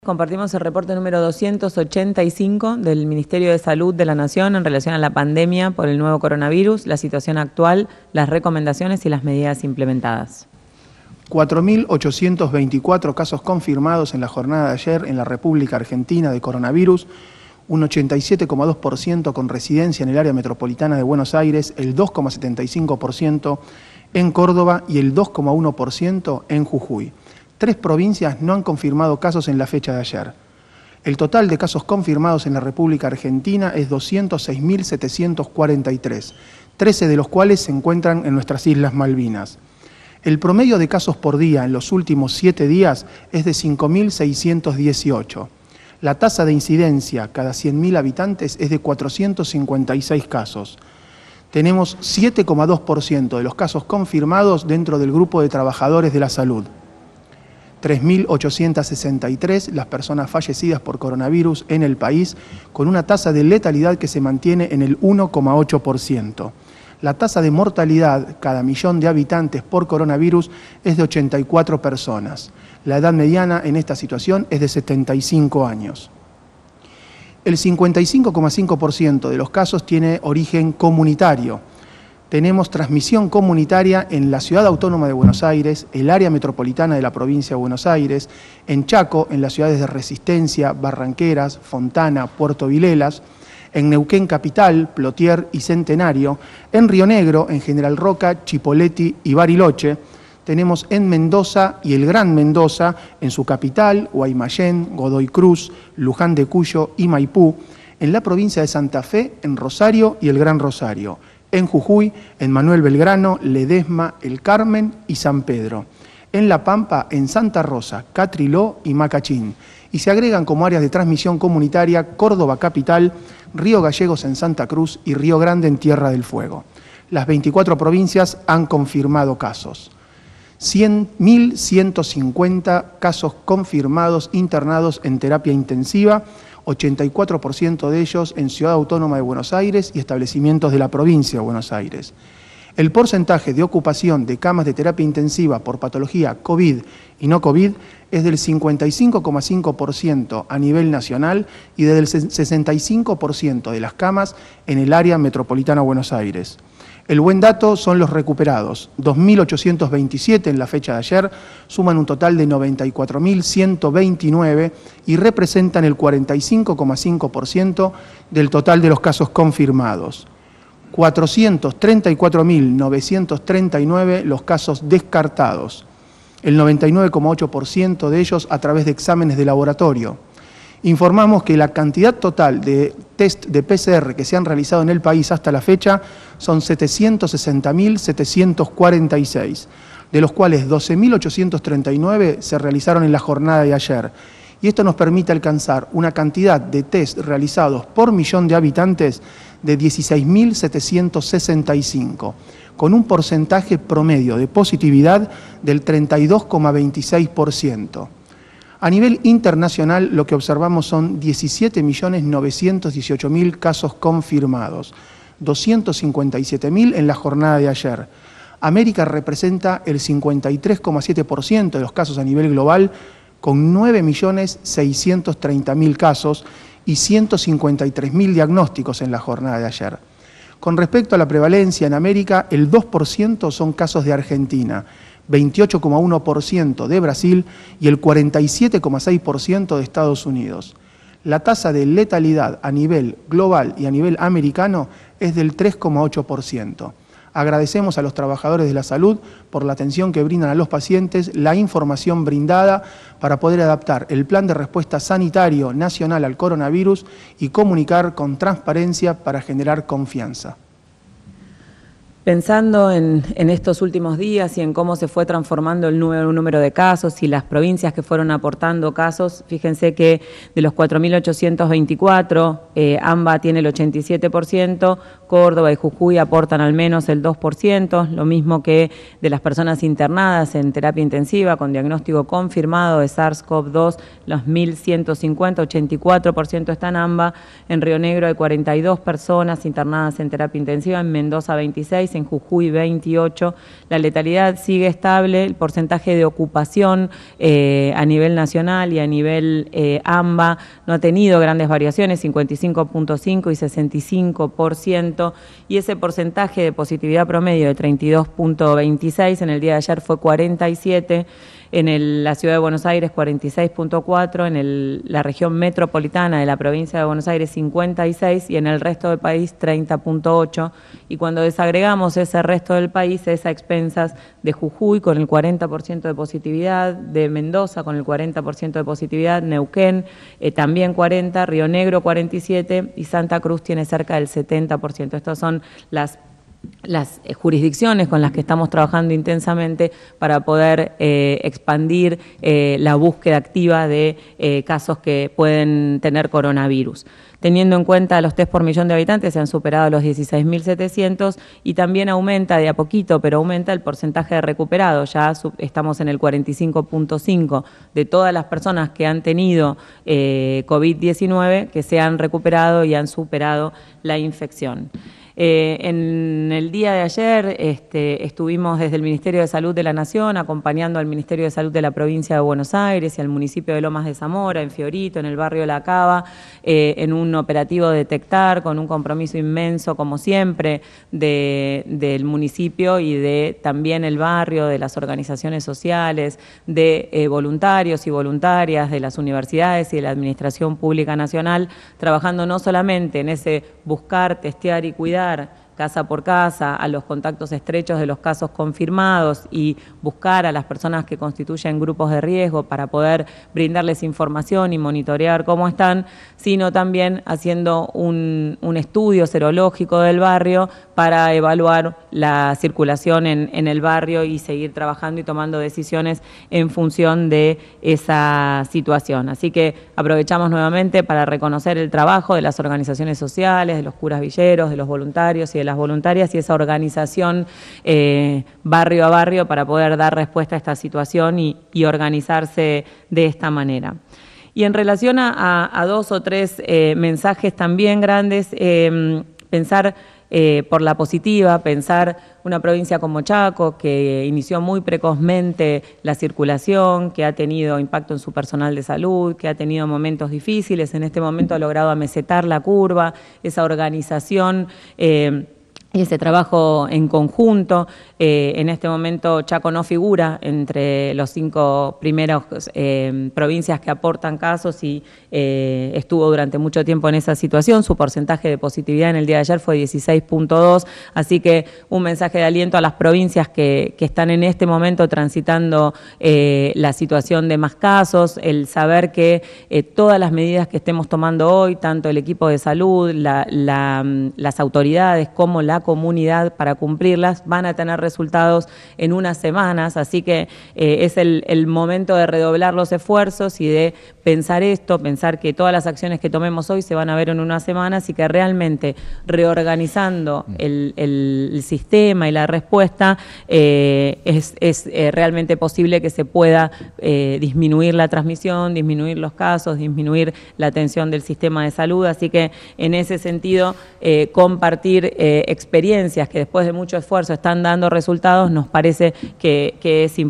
Compartimos el reporte número 285 del Ministerio de Salud de la Nación en relación a la pandemia por el nuevo coronavirus, la situación actual, las recomendaciones y las medidas implementadas. 4.824 casos confirmados en la jornada de ayer en la República Argentina de coronavirus, un 87,2% con residencia en el área metropolitana de Buenos Aires, el 2,75% en Córdoba y el 2,1% en Jujuy. 3 provincias no han confirmado casos en la fecha de ayer. El total de casos confirmados en la República Argentina es 206.743, 13 de los cuales se encuentran en nuestras Islas Malvinas. El promedio de casos por día en los últimos 7 días es de 5.618. La tasa de incidencia cada 100.000 habitantes es de 456 casos. Tenemos 7,2% de los casos confirmados dentro del grupo de trabajadores de la salud. 3.863 las personas fallecidas por coronavirus en el país, con una tasa de letalidad que se mantiene en el 1,8%. La tasa de mortalidad cada millón de habitantes por coronavirus es de 84 personas. La edad mediana en esta situación es de 75 años. El 55,5% de los casos tiene origen comunitario. Tenemos transmisión comunitaria en la Ciudad Autónoma de Buenos Aires, el área metropolitana de la provincia de Buenos Aires, en Chaco, en las ciudades de Resistencia, Barranqueras, Fontana, Puerto Vilelas, en Neuquén Capital, Plotier y Centenario, en Río Negro, en General Roca, Chipoleti y Bariloche. Tenemos en Mendoza y el Gran Mendoza, en su capital, Guaymallén, Godoy Cruz, Luján de Cuyo y Maipú, en la provincia de Santa Fe, en Rosario y el Gran Rosario, en Jujuy, en Manuel Belgrano, Ledesma, El Carmen y San Pedro. En La Pampa, en Santa Rosa, Catriló y Macachín. Y se agregan como áreas de transmisión comunitaria Córdoba Capital, Río Gallegos en Santa Cruz y Río Grande en Tierra del Fuego. Las 24 provincias han confirmado casos. 1.150 casos confirmados internados en terapia intensiva, 84% de ellos en Ciudad Autónoma de Buenos Aires y establecimientos de la provincia de Buenos Aires. El porcentaje de ocupación de camas de terapia intensiva por patología COVID y no COVID es del 55,5% a nivel nacional y del 65% de las camas en el área metropolitana de Buenos Aires. El buen dato son los recuperados, 2.827 en la fecha de ayer, suman un total de 94.129 y representan el 45,5% del total de los casos confirmados. 434.939 los casos descartados, el 99,8% de ellos a través de exámenes de laboratorio. Informamos que la cantidad total de test de PCR que se han realizado en el país hasta la fecha son 760.746, de los cuales 12.839 se realizaron en la jornada de ayer. Y esto nos permite alcanzar una cantidad de test realizados por millón de habitantes de 16.765, con un porcentaje promedio de positividad del 32,26%. A nivel internacional, lo que observamos son 17.918.000 casos confirmados, 257.000 en la jornada de ayer. América representa el 53,7% de los casos a nivel global, con 9.630.000 casos y 153.000 diagnósticos en la jornada de ayer. Con respecto a la prevalencia en América, el 2% son casos de Argentina, 28,1% de Brasil y el 47,6% de Estados Unidos. La tasa de letalidad a nivel global y a nivel americano es del 3,8%. Agradecemos a los trabajadores de la salud por la atención que brindan a los pacientes, la información brindada para poder adaptar el plan de respuesta sanitario nacional al coronavirus y comunicar con transparencia para generar confianza. Pensando en estos últimos días y en cómo se fue transformando el número de casos y las provincias que fueron aportando casos, fíjense que de los 4.824, AMBA tiene el 87%, Córdoba y Jujuy aportan al menos el 2%, lo mismo que de las personas internadas en terapia intensiva con diagnóstico confirmado de SARS-CoV-2, los 1.150, 84% está en AMBA, en Río Negro hay 42 personas internadas en terapia intensiva, en Mendoza 26, 6, en Jujuy 28. La letalidad sigue estable, el porcentaje de ocupación a nivel nacional y a nivel AMBA no ha tenido grandes variaciones, 55.5 y 65%, y ese porcentaje de positividad promedio de 32.26 en el día de ayer fue 47%. En la Ciudad de Buenos Aires 46.4, en la región metropolitana de la provincia de Buenos Aires 56 y en el resto del país 30.8. Y cuando desagregamos ese resto del país es a expensas de Jujuy con el 40% de positividad, de Mendoza con el 40% de positividad, Neuquén también 40%, Río Negro 47% y Santa Cruz tiene cerca del 70%. Estas son las jurisdicciones con las que estamos trabajando intensamente para poder expandir la búsqueda activa de casos que pueden tener coronavirus. Teniendo en cuenta los test por millón de habitantes, se han superado los 16.700 y también aumenta de a poquito, pero aumenta el porcentaje de recuperados. Ya estamos en el 45.5 de todas las personas que han tenido COVID-19 que se han recuperado y han superado la infección. En el día de ayer estuvimos desde el Ministerio de Salud de la Nación acompañando al Ministerio de Salud de la provincia de Buenos Aires y al municipio de Lomas de Zamora, en Fiorito, en el barrio La Cava, en un operativo de detectar con un compromiso inmenso, como siempre, del municipio y de también el barrio, de las organizaciones sociales, de voluntarios y voluntarias de las universidades y de la Administración Pública Nacional, trabajando no solamente en ese buscar, testear y cuidar casa por casa, a los contactos estrechos de los casos confirmados y buscar a las personas que constituyen grupos de riesgo para poder brindarles información y monitorear cómo están, sino también haciendo un estudio serológico del barrio para evaluar la circulación en el barrio y seguir trabajando y tomando decisiones en función de esa situación. Así que aprovechamos nuevamente para reconocer el trabajo de las organizaciones sociales, de los curas villeros, de los voluntarios y de las voluntarias y esa organización barrio a barrio para poder dar respuesta a esta situación y organizarse de esta manera. Y en relación a dos o tres mensajes también grandes, pensar por la positiva, pensar una provincia como Chaco, que inició muy precozmente la circulación, que ha tenido impacto en su personal de salud, que ha tenido momentos difíciles, en este momento ha logrado amesetar la curva, esa organización y ese trabajo en conjunto. En este momento Chaco no figura entre los 5 primeros provincias que aportan casos y estuvo durante mucho tiempo en esa situación. Su porcentaje de positividad en el día de ayer fue 16.2, así que un mensaje de aliento a las provincias que están en este momento transitando la situación de más casos, el saber que todas las medidas que estemos tomando hoy, tanto el equipo de salud, las autoridades como la comunidad para cumplirlas, van a tener resultados en unas semanas, así que es el momento de redoblar los esfuerzos y de pensar esto, pensar que todas las acciones que tomemos hoy se van a ver en unas semanas y que realmente reorganizando el sistema y la respuesta es realmente posible que se pueda disminuir la transmisión, disminuir los casos, disminuir la atención del sistema de salud, así que en ese sentido compartir experiencias que después de mucho esfuerzo están dando resultados, nos parece que es importante.